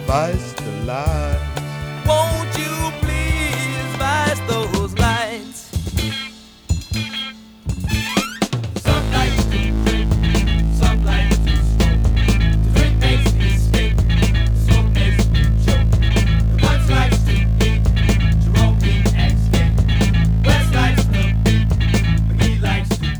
vice the lights. Won't you please vice those lights? Some lights to drink, some lights to smoke. The drink makes me escape, the smoke makes me choke. The West likes to eat, Jerome eat and skate. West likes the beat, McGee likes to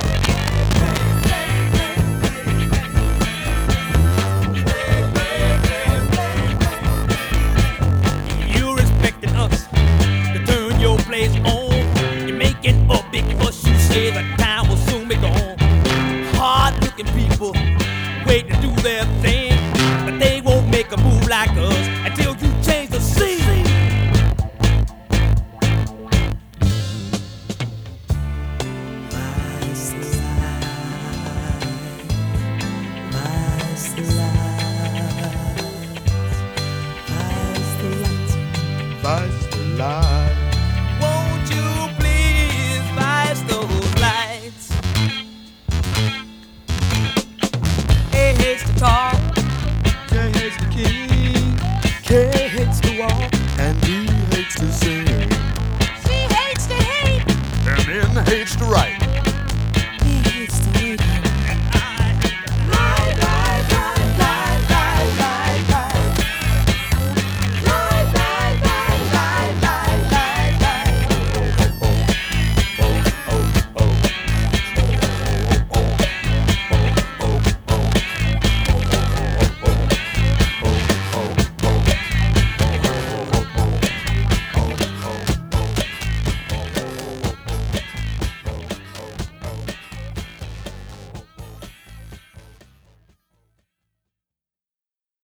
You're expecting us to turn your place on. You're making a big fuss. You say the time will soon be gone. Hard-looking people wait to do their thing, but they won't make a move like us.